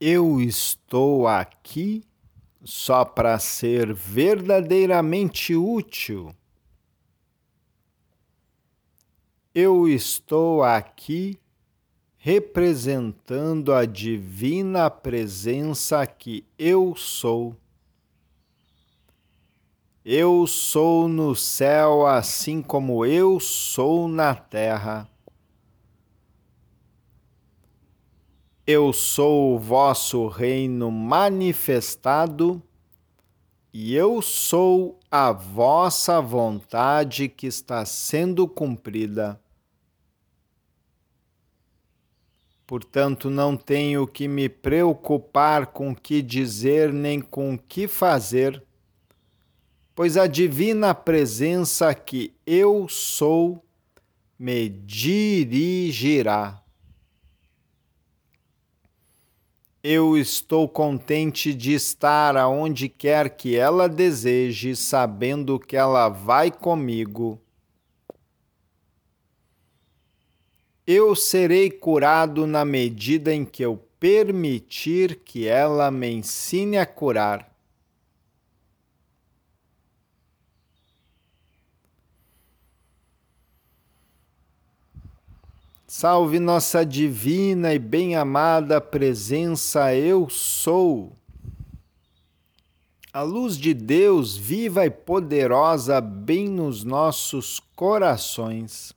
Eu estou aqui só para ser verdadeiramente útil. Eu estou aqui representando a divina presença que eu sou. Eu sou no céu assim como eu sou na terra. Eu sou o vosso reino manifestado e eu sou a vossa vontade que está sendo cumprida. Portanto, não tenho que me preocupar com o que dizer nem com o que fazer, pois a divina presença que eu sou me dirigirá. Eu estou contente de estar aonde quer que ela deseje, sabendo que ela vai comigo. Eu serei curado na medida em que eu permitir que ela me ensine a curar. Salve nossa divina e bem-amada presença, eu sou. A luz de Deus viva e poderosa bem nos nossos corações.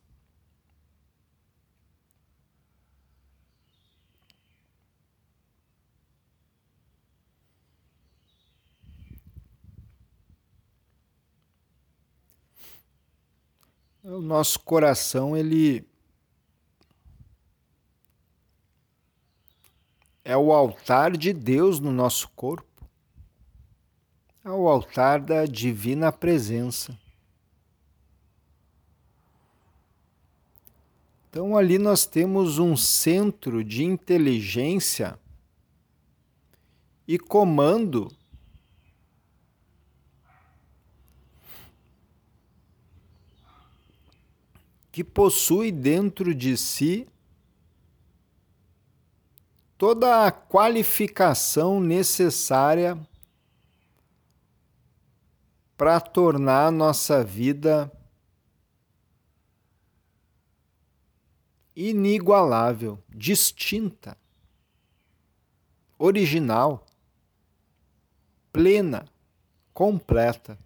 O nosso coração, ele é o altar de Deus no nosso corpo. É o altar da divina presença. Então ali nós temos um centro de inteligência e comando que possui dentro de si toda a qualificação necessária para tornar a nossa vida inigualável, distinta, original, plena, completa.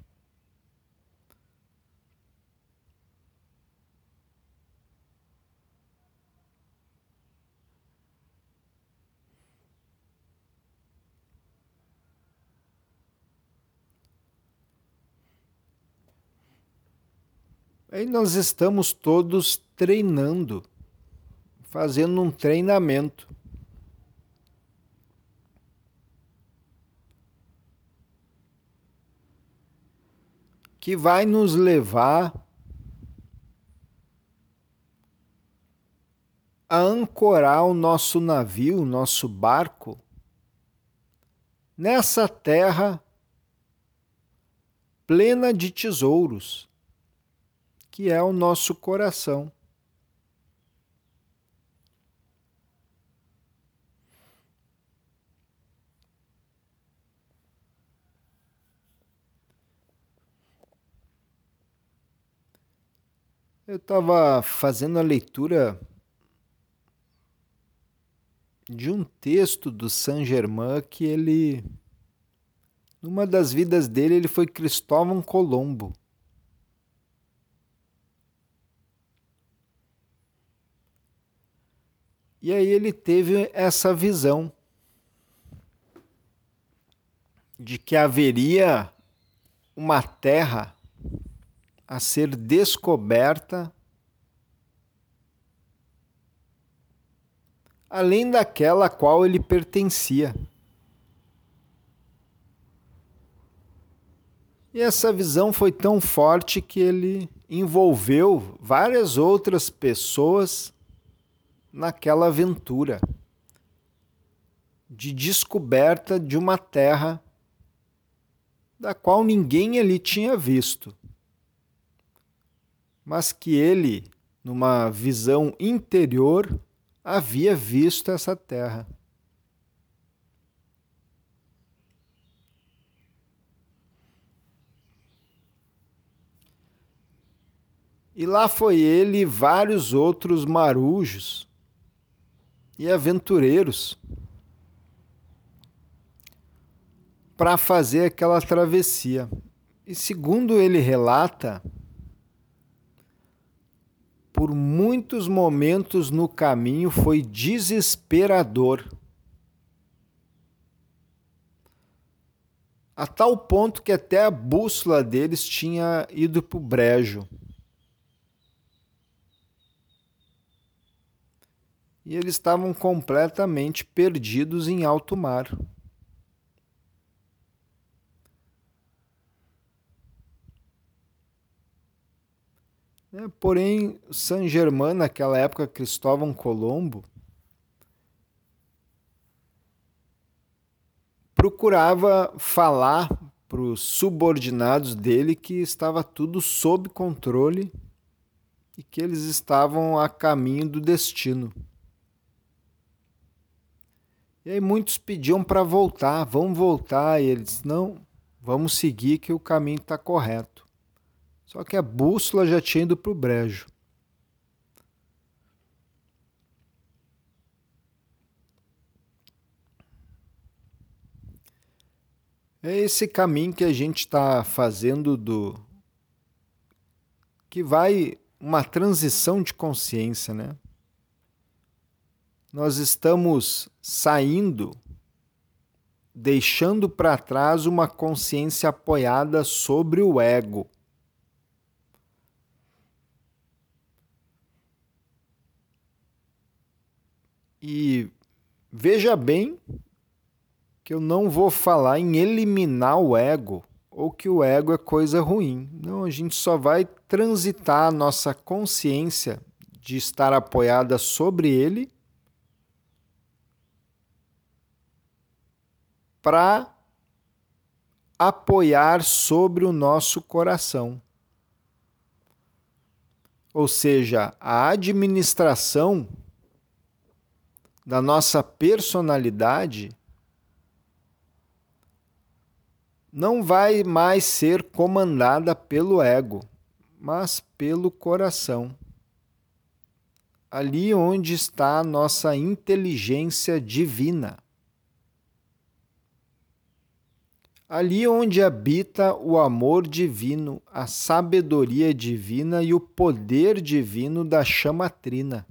Aí nós estamos todos treinando, fazendo um treinamento. Que vai nos levar a ancorar o nosso navio, o nosso barco, nessa terra plena de tesouros, que é o nosso coração. Eu estava fazendo a leitura de um texto do Saint-Germain que ele, numa das vidas dele, ele foi Cristóvão Colombo. E aí ele teve essa visão de que haveria uma terra a ser descoberta além daquela a qual ele pertencia. E essa visão foi tão forte que ele envolveu várias outras pessoas naquela aventura de descoberta de uma terra da qual ninguém ali tinha visto, mas que ele, numa visão interior, havia visto essa terra. E lá foi ele e vários outros marujos e aventureiros para fazer aquela travessia. E segundo ele relata, por muitos momentos no caminho foi desesperador. A tal ponto que até a bússola deles tinha ido para o brejo. E eles estavam completamente perdidos em alto mar. Porém, Saint-Germain, naquela época, Cristóvão Colombo, procurava falar para os subordinados dele que estava tudo sob controle e que eles estavam a caminho do destino. E aí muitos pediam para voltar, vamos voltar, e eles, não, vamos seguir que o caminho está correto. Só que a bússola já tinha ido para o brejo. É esse caminho que a gente está fazendo que vai uma transição de consciência, né? Nós estamos saindo, deixando para trás uma consciência apoiada sobre o ego. E veja bem que eu não vou falar em eliminar o ego ou que o ego é coisa ruim. Não, a gente só vai transitar a nossa consciência de estar apoiada sobre ele para apoiar sobre o nosso coração. Ou seja, a administração da nossa personalidade não vai mais ser comandada pelo ego, mas pelo coração. Ali onde está a nossa inteligência divina. Ali onde habita o amor divino, a sabedoria divina e o poder divino da chama trina.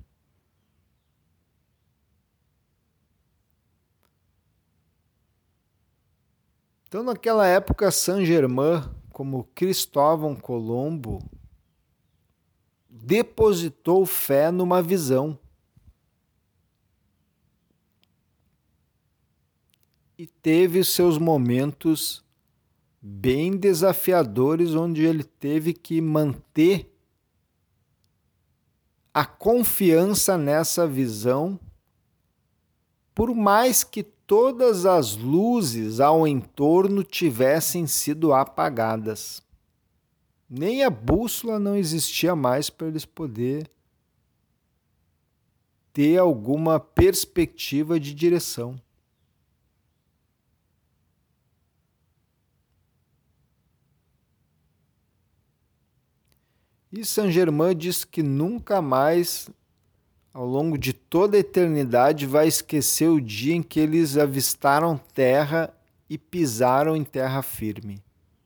Então, naquela época, Saint-Germain, como Cristóvão Colombo, depositou fé numa visão. E teve os seus momentos bem desafiadores, onde ele teve que manter a confiança nessa visão, por mais que todas as luzes ao entorno tivessem sido apagadas. Nem a bússola não existia mais para eles poderem ter alguma perspectiva de direção. E Saint-Germain diz que nunca mais, ao longo de toda a eternidade, vai esquecer o dia em que eles avistaram terra e pisaram em terra firme.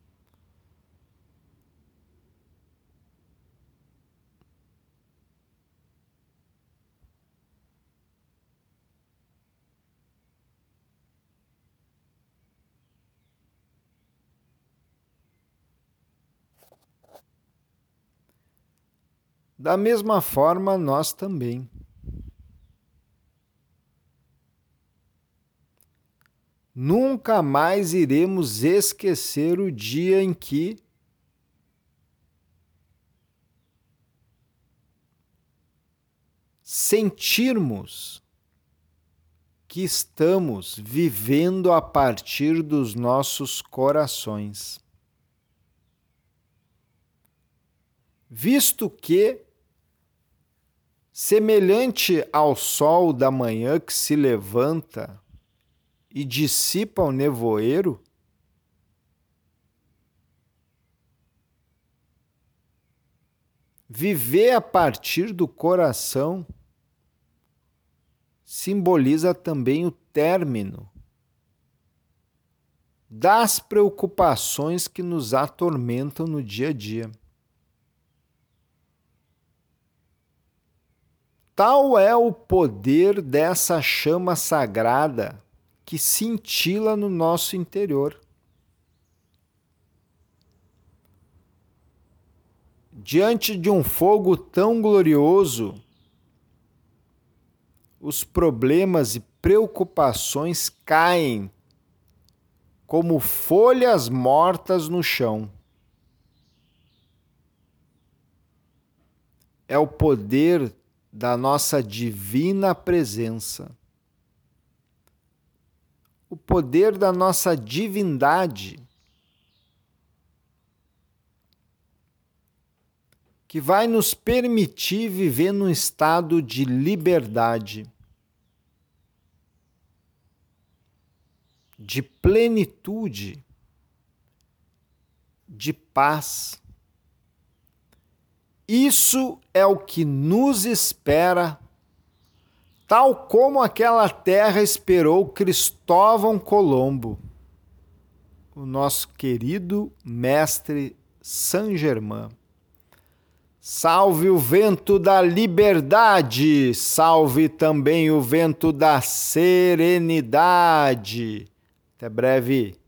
Da mesma forma, nós também. Nunca mais iremos esquecer o dia em que sentirmos que estamos vivendo a partir dos nossos corações. Visto que, semelhante ao sol da manhã que se levanta e dissipa o nevoeiro, Viver a partir do coração simboliza também o término das preocupações que nos atormentam no dia a dia. Tal é o poder dessa chama sagrada que cintila no nosso interior. Diante de um fogo tão glorioso, os problemas e preocupações caem como folhas mortas no chão. É o poder da nossa divina presença. O poder da nossa divindade, que vai nos permitir viver num estado de liberdade, de plenitude, de paz. Isso é o que nos espera, tal como aquela terra esperou Cristóvão Colombo, o nosso querido mestre Saint Germain. Salve o vento da liberdade, salve também o vento da serenidade. Até breve.